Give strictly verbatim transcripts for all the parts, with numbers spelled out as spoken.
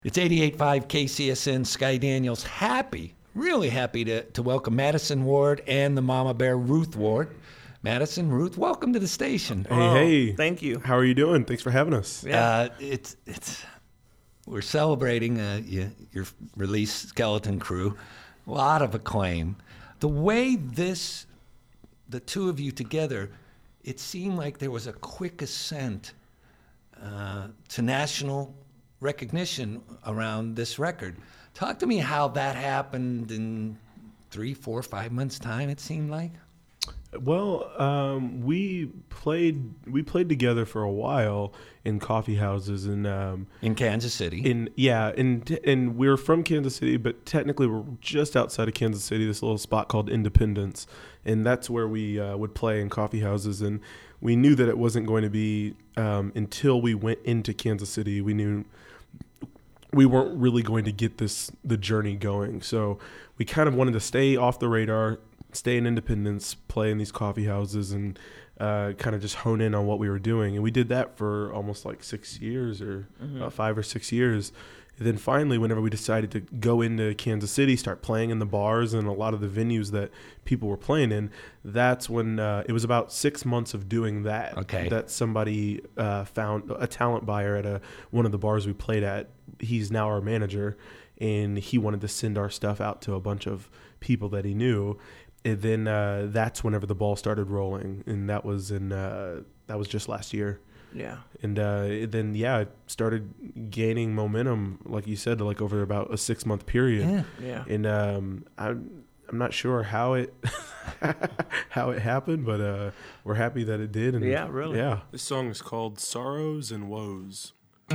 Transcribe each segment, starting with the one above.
It's eighty-eight point five K C S N. Sky Daniels, happy, really happy to, to welcome Madison Ward and the Mama Bear, Ruth Ward. Madison, Ruth, welcome to the station. Hey, oh, hey. Thank you. How are you doing? Thanks for having us. Yeah. Uh, it's it's we're celebrating uh, you, your release, Skeleton Crew. A lot of acclaim. The way this, the two of you together, it seemed like there was a quick ascent uh, to national recognition around this record. Talk to me how that happened in three, four, five months' time, it seemed like. Well, um, we played we played together for a while in coffee houses and um, in Kansas City. In yeah, and and we were from Kansas City, but technically we're just outside of Kansas City. This little spot called Independence, and that's where we uh, would play in coffee houses. And we knew that it wasn't going to be um, until we went into Kansas City. We knew we weren't really going to get this the journey going. So we kind of wanted to stay off the radar, stay in Independence, play in these coffee houses, and uh, kind of just hone in on what we were doing. And we did that for almost like six years or Mm-hmm. uh, five or six years. And then finally, whenever we decided to go into Kansas City, start playing in the bars and a lot of the venues that people were playing in, that's when uh, it was about six months of doing that. Okay. That somebody uh, found a talent buyer at a one of the bars we played at. He's now our manager, and he wanted to send our stuff out to a bunch of people that he knew. And then uh, that's whenever the ball started rolling, and that was in uh, that was just last year. Yeah. And uh, then yeah, it started gaining momentum, like you said, like over about a six month period. Yeah. Yeah. And um, I'm I'm not sure how it how it happened, but uh, we're happy that it did. And Yeah, really. Yeah. This song is called Sorrows and Woes.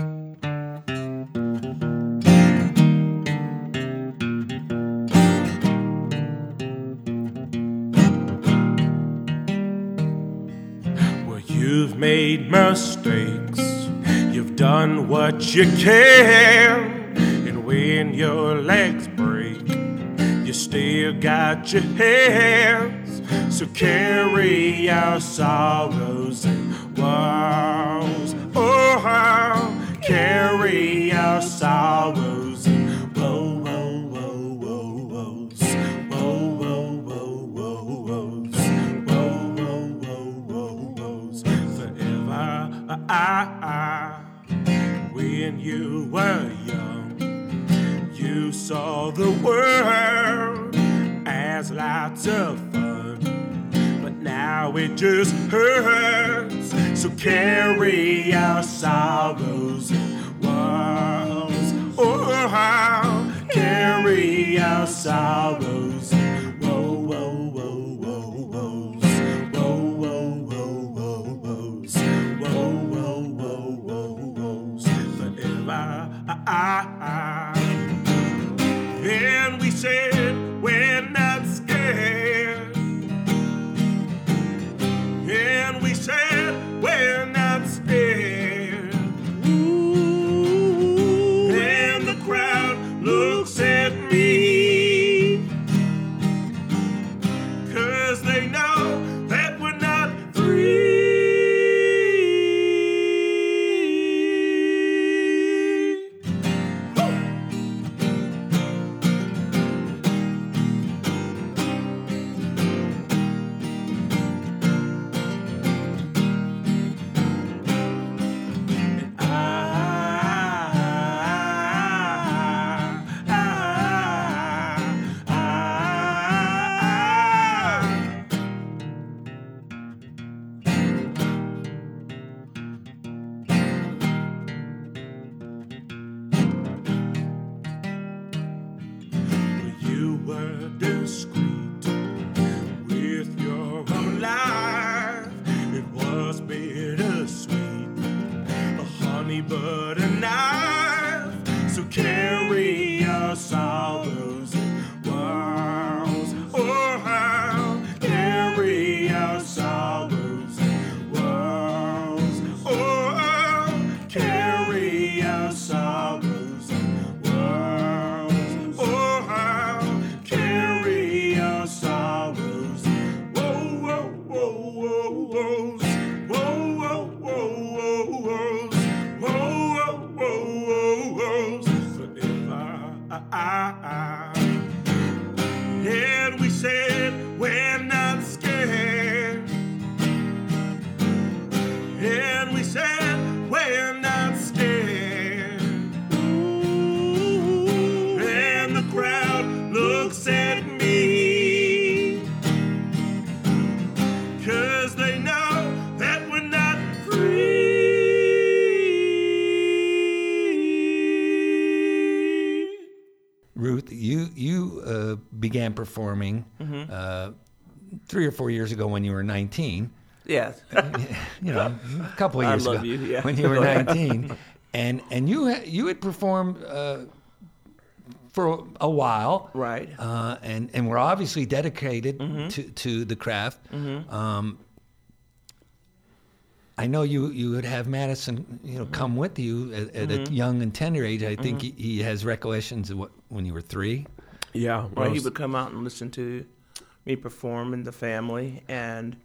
Well, you've made mistakes, you've done what you can, and when your legs break, you still got your hands. So carry your sorrows and woes. Oh, how carry your sorrows and woe, woe, woe, woe, woes. Woe, woe, woe, woe, woes. Woe, woe, woe, woe, woes. Forever, I, I, when you were young, you saw the world as lots of fun, but now it just hurts. So carry our sorrows and woes. Oh, how carry our sorrows and woe, woe, woe, woe, woes. Woe, woe, woe, woe, woes. Woe, woe, woe, woe, woes. Forever, I, I, I. And we said we're not scared. And we said we're not scared. Ooh. And the crowd looks at me, 'cause they know that we're not free. You were discreet with your own life. It was bittersweet, a honey but a knife. So carry your sorrows and woes. Oh, how carry your sorrows and woes. Oh, carry your sorrows and woes. Oh, how carry your forever. And we said we're not scared. And we said we're not scared. Ooh. And the crowd looks at me, 'cause they know that we're not free. Ruth, you you uh, began performing Mm-hmm. uh, three or four years ago when you were nineteen. Yes. You know, a couple of I years love ago you, yeah. when you were nineteen, and and you ha- you had performed uh, for a while, Right. Uh, and and were obviously dedicated Mm-hmm. to to the craft. Um, I know you you would have Madison, you know, come with you at, at Mm-hmm. a young and tender age. I think he, he has recollections of what, when you were three. Yeah. Right, well, he would come out and listen to me perform in the family, and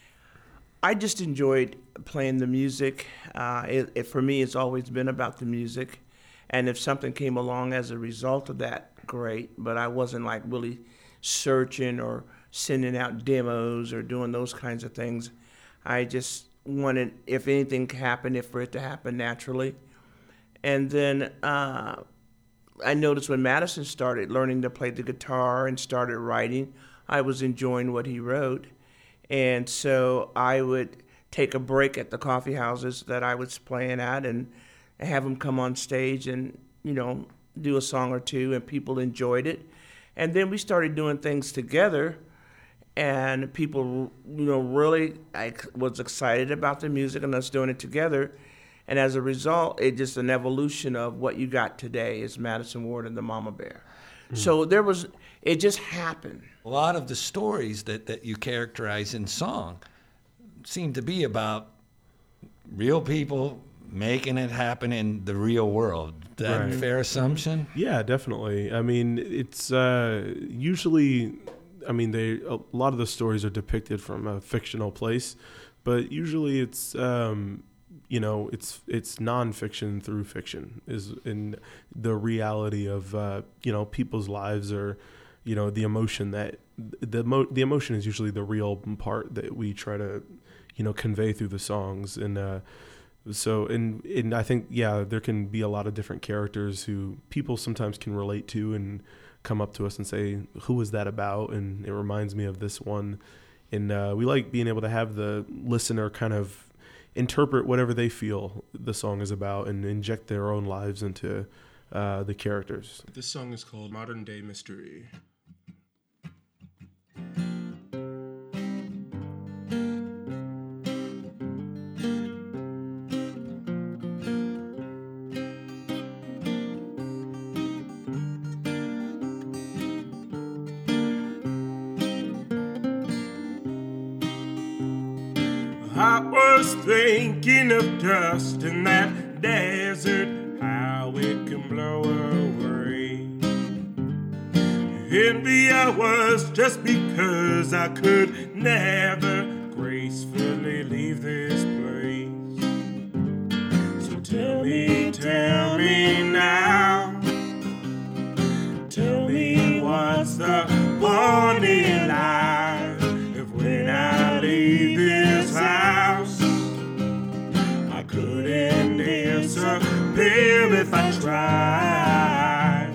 I just enjoyed playing the music. Uh, it, it, for me, it's always been about the music, and if something came along as a result of that, great. But I wasn't like really searching or sending out demos or doing those kinds of things. I just wanted, if anything happened, if for it to happen naturally. And then uh, I noticed when Madison started learning to play the guitar and started writing, I was enjoying what he wrote. And so I would take a break at the coffee houses that I was playing at and have him come on stage and, you know, do a song or two, and people enjoyed it. And then we started doing things together, and people, you know, really I was excited about the music and us doing it together. And as a result, it's just an evolution of what you got today is Madison Ward and the Mama Bear. Mm. So there was, it just happened. A lot of the stories that, that you characterize in song seem to be about real people making it happen in the real world. Is that Right. a fair assumption? Yeah, definitely. I mean, it's uh, usually, I mean, they a lot of the stories are depicted from a fictional place, but usually it's, um, you know, it's it's nonfiction through fiction is in the reality of uh, you know, people's lives, or you know, the emotion that the mo- the emotion is usually the real part that we try to, you know, convey through the songs. And uh, so and and I think yeah, there can be a lot of different characters who people sometimes can relate to and come up to us and say, who was that about? And it reminds me of this one. And uh, we like being able to have the listener kind of interpret whatever they feel the song is about and inject their own lives into uh, the characters. This song is called Modern Day Mystery. I was thinking of dust in that desert, how it can blow away. Envy I was just because I could never gracefully leave this place. So tell me, tell me now, tell me what's the point in life if when I leave this house I couldn't disappear if I tried.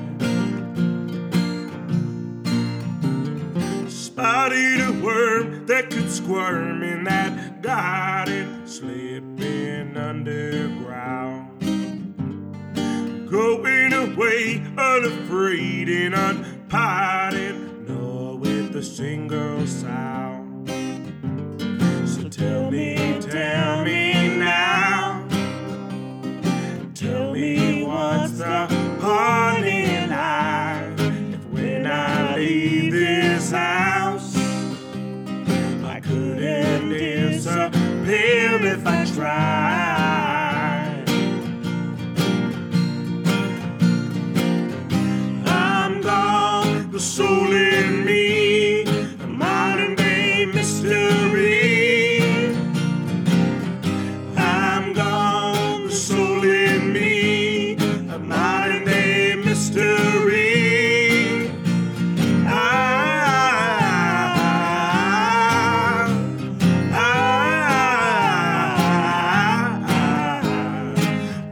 Spotted a worm that could squirm in that garden, slipping underground, going away unafraid and unpotted, nor with a single sound. So tell me, tell me now, tell me what's the point in life if when I leave this house I couldn't disappear if I tried. I'm gone, the soul in me, a modern day mystery. I'm gone, the soul in me, a modern day mystery. Ah, ah, ah,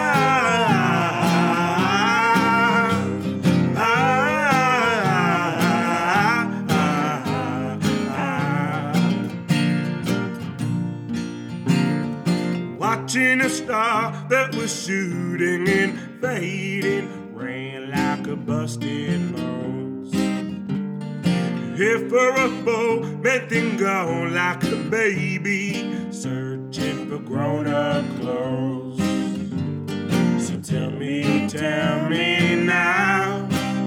watching a star that was shooting and fading, ran like a busted nose. Here for a foe, meant then gone like a baby, searching for grown-up clothes. So tell me, tell me now,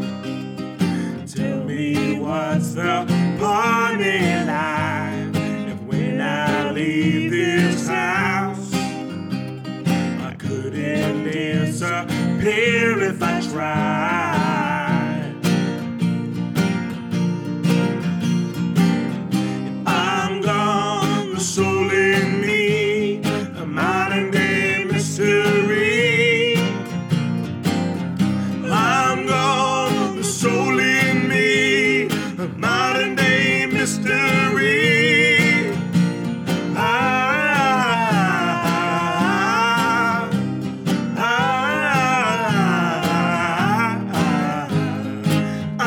tell me what's the point life if when I leave this house I couldn't disappear if I tried. If I'm gone, the soul in me, a modern day mystery. I'm gone, the soul in me, a modern day mystery. Ah, ah, ah,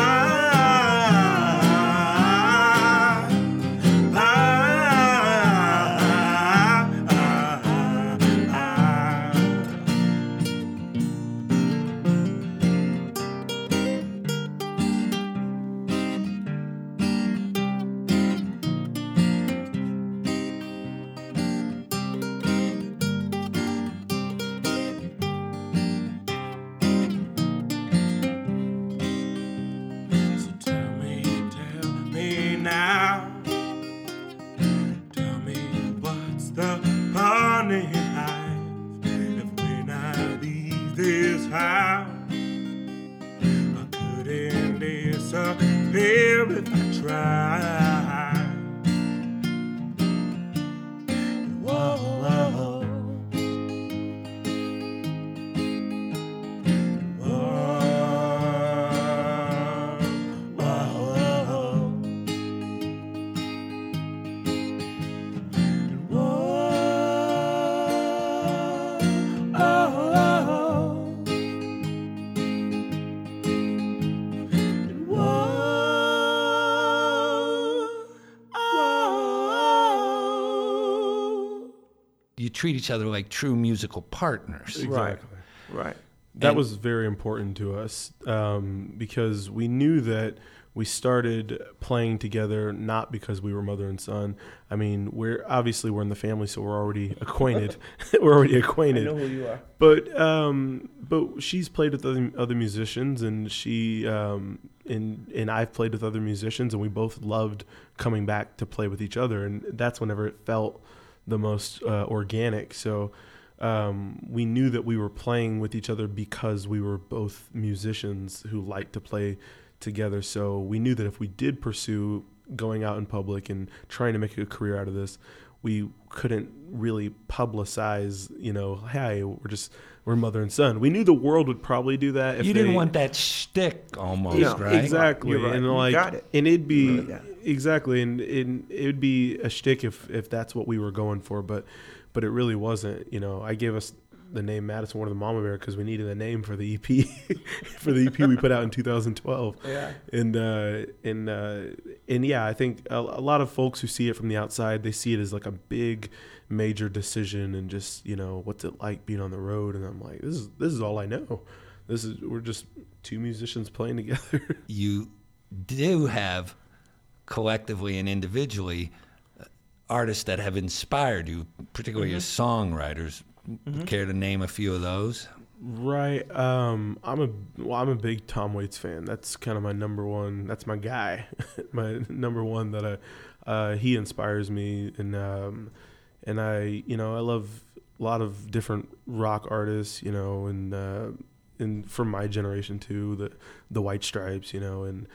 So tell me, tell me now, tell me what's the fun in life if when I leave this house I couldn't disappear if I tried. Whoa, whoa, You treat each other like true musical partners. Exactly. Right. That And- was very important to us um, because we knew that we started playing together not because we were mother and son. I mean, we're obviously we're in the family, so we're already acquainted. we're already I acquainted. know who you are. But um, but she's played with other, other musicians, and she um, and and I've played with other musicians, and we both loved coming back to play with each other, and that's whenever it felt the most uh, organic. So um, we knew that we were playing with each other because we were both musicians who liked to play together. So we knew that if we did pursue going out in public and trying to make a career out of this, we couldn't really publicize, you know, hey, we're just, we're mother and son. We knew the world would probably do that. If You didn't they- want that shtick almost, Yeah, right? Exactly. You're right. And You like, got it. and it'd be, Really got it. exactly. And, and it would be a shtick if, if that's what we were going for, but, but it really wasn't. You know, I gave us the name Madison Ward of the Mama Bear because we needed a name for the E P, for the E P we put out in two thousand twelve. Yeah. And, uh, and, uh, and yeah, I think a, a lot of folks who see it from the outside, they see it as like a big, major decision and just, you know, what's it like being on the road? And I'm like, this is, this is all I know. This is, we're just two musicians playing together. You do have collectively and individually uh, artists that have inspired you, particularly as songwriters. Care to name a few of those? Right. Um, I'm a well, I'm a big Tom Waits fan. That's kind of my number one. That's my guy. my number one that I, uh, he inspires me, and um, and I, you know, I love a lot of different rock artists, you know, and uh, and from my generation too, the the White Stripes, you know, and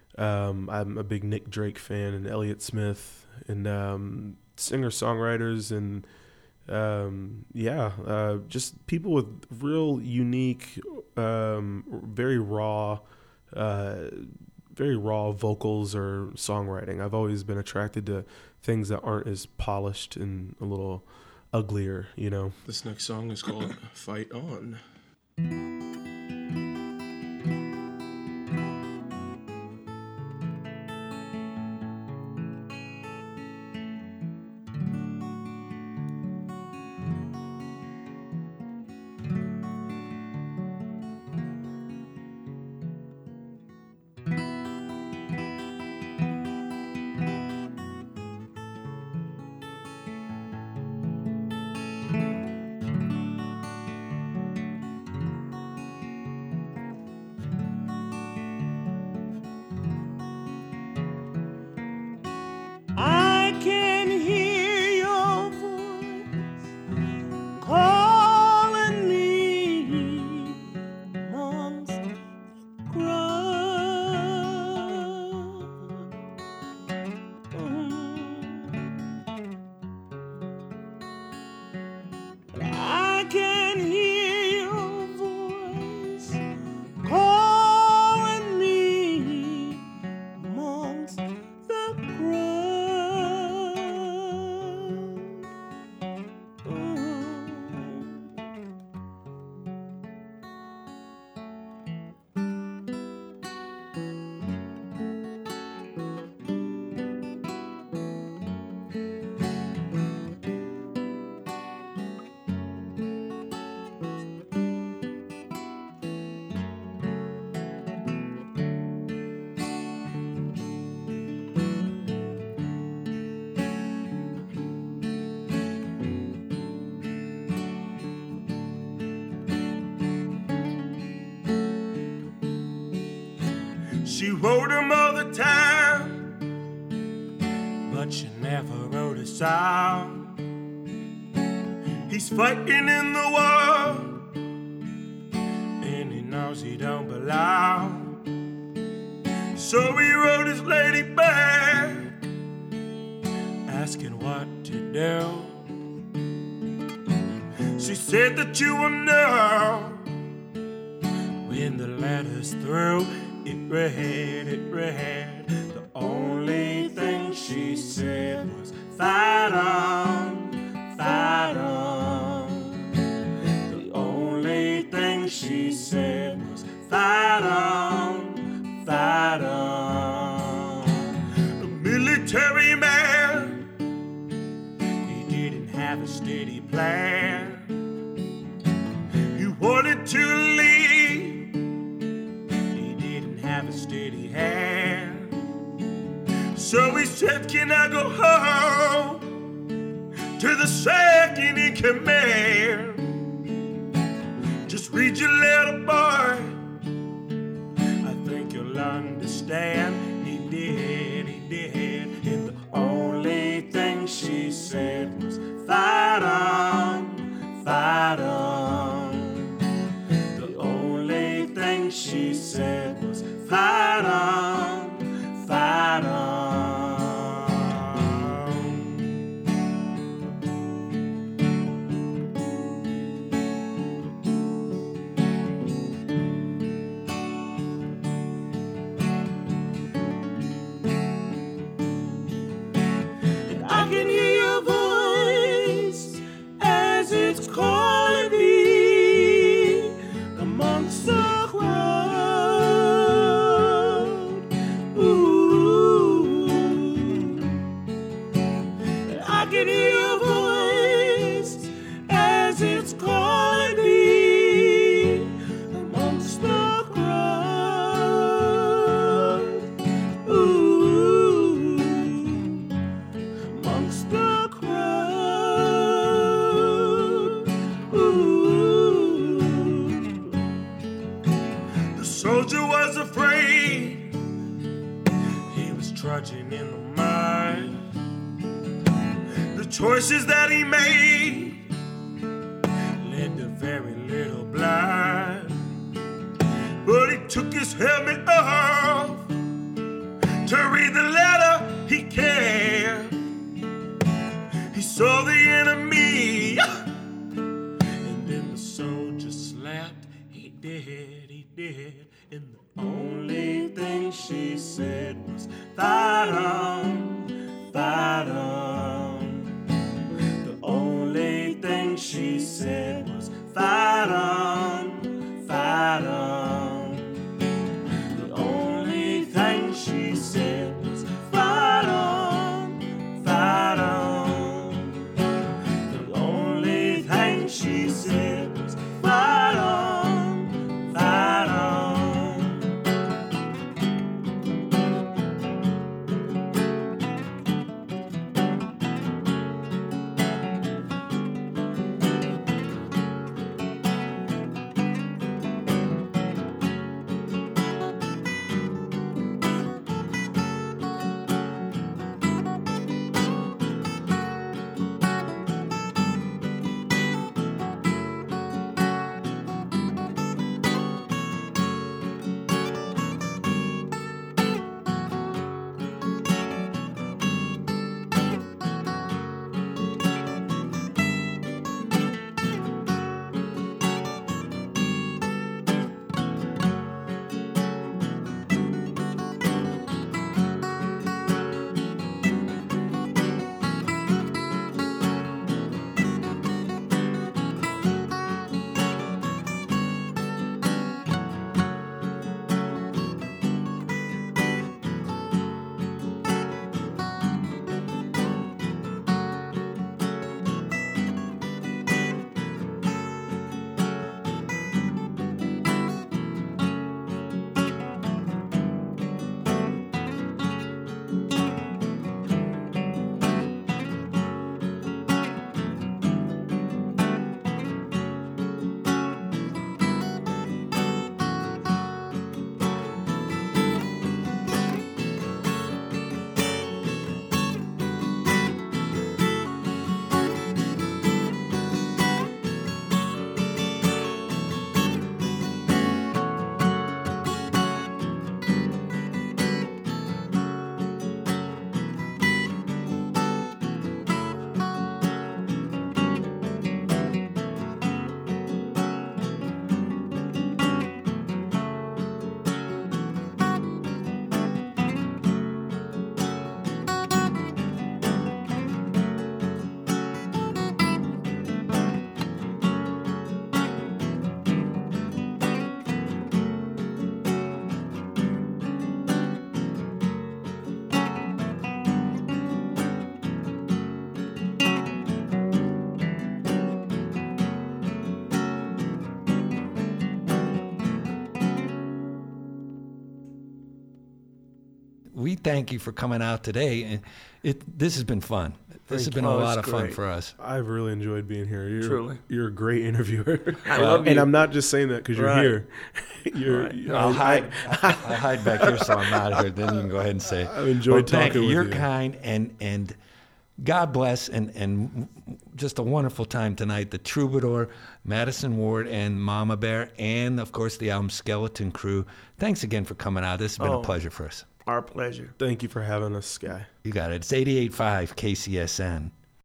um, I'm a big Nick Drake fan and Elliott Smith and um, singer songwriters and. um, yeah, uh, just people with real unique, um, very raw, uh, very raw vocals or songwriting. I've always been attracted to things that aren't as polished and a little uglier, you know. This next song is called Fight On. I can hear your voice calling me amongst the crowd. I can hear your voice calling me amongst the crowd. She wrote him all the time, but she never wrote a song. He's fighting in the war, and he knows he don't belong. So he wrote his lady back, asking what to do. She said that you will know when the letter's through. It read, it read. The only thing she said was fight on, fight on. The only thing she said was fight on, fight on. A military man, he didn't have a steady plan. He wanted to leave, have a steady hand. So he said, can I go home to the second in command? Just read your letter, boy, I think you'll understand. He did, he did. And the only thing she said was fight on, fight on. The only thing she said was fight on, fight on. And I can hear your voice as it's calling me amongst the soldier was afraid. He was trudging in the mud. The choices that he made led to very little blood. But he took his helmet off to read the letter he carried. He saw the enemy did, and the only thing she said was, fight on, fight on. The only thing she said was, fight on, fight on. The only thing she said was, fight on, fight on. The only thing she said was, fight on, fight on. We thank you for coming out today. And it this has been fun. This has Thank been you. a Oh, lot it's of fun great. for us. I've really enjoyed being here. You're, Truly. You're a great interviewer. I love And you. I'm not just saying that because you're Right. here. you're, Right. you- I'll I- hide. I'll hide back here so I'm not here. Then you can go ahead and say. I've enjoyed well, thank talking you. with You're you. kind, and and God bless, and and just a wonderful time tonight. The Troubadour, Madison Ward, and Mama Bear, and of course the album Skeleton Crew. Thanks again for coming out. This has been Oh. a pleasure for us. Our pleasure. Thank you for having us, Sky. You got it. It's eighty-eight point five K C S N.